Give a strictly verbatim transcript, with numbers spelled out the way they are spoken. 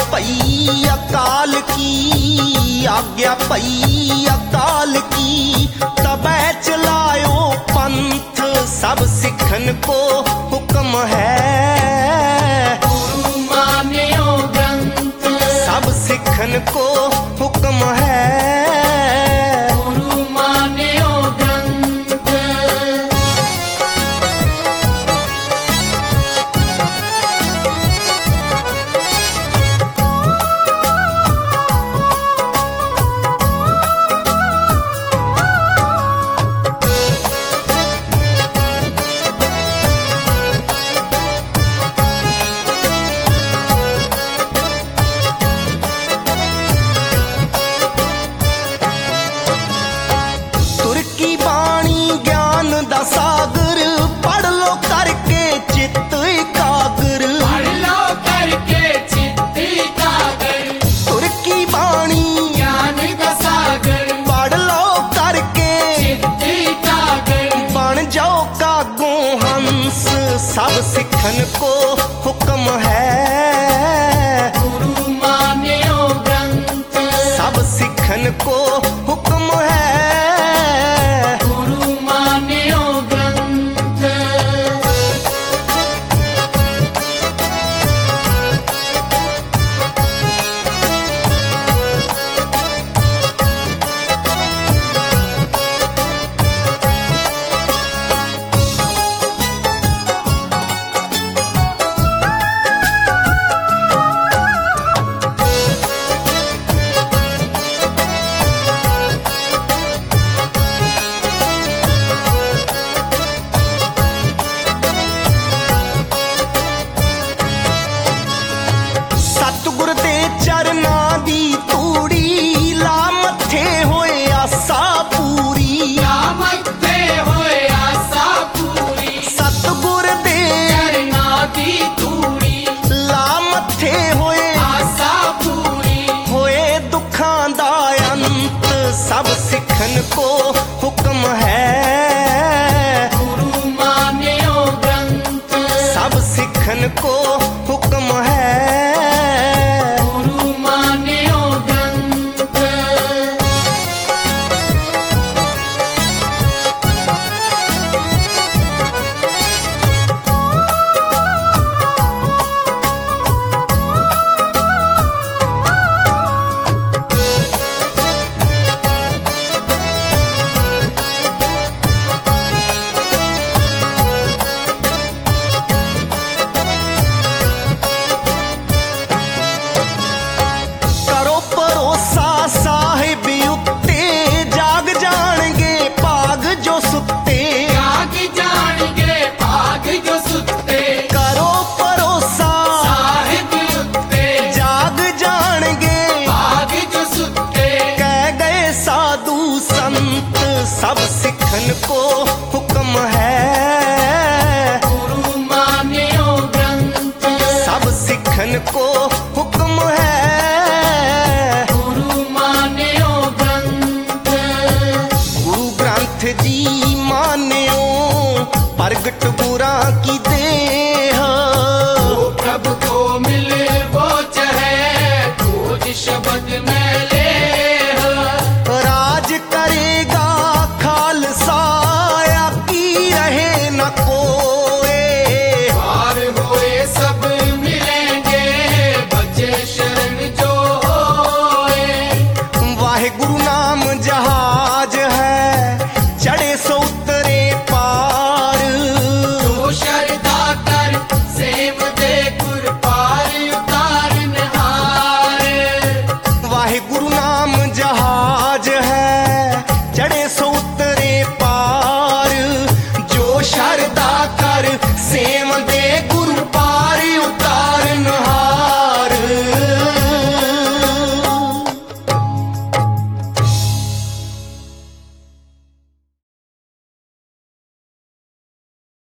पई अकाल की, आज्ञा पई अकाल की, तबै चलायो पंथ सब सिखन को हुक्म है। गुरु मान्यो ग्रंथ सब सिखन को हुक्म है। गुरु मान्यो ग्रंथ। सागर पढ़ लो करके चित्त एकाग्र, पढ़ लो करके चित्त एकाग्र। तुर की बाणी ज्ञान का सागर पढ़ लो करके चित्त एकाग्र। बन जाओ कागो हंस सब सिखन को हुक्म है। गुरु मान्यो ग्रंथ सब सिखन को हुक्म है। सतगुर दे चरना दी तूड़ी ला मथे होए आसा पूरी, ला मथे होए आसा पूरी। सतगुर दे चरना दी तूड़ी ला मथे होए आसा पूरी। होए दुखां दा अंत सब सिखन को हुक्म है। गुरु मान्यो ग्रंथ सब सिखन को हुक्म है। साहिब उत्ते जाग जाणगे भाग जो सुत्ते, जाग जाणगे भाग जो सुत्ते। करो भरोसा साहिब उत्ते जाग जाणगे भाग जो सुत्ते। कह गए साधु संत सब सिखन को हुक्म है। गुरु मान्यो ग्रंथ सब सिखन को हुक्म है। जी मान्यो प्रगट बुरा की देह, प्रभु को मिले वो चाहे खोज शब्द में ले। राज करेगा खालसा की रहे न को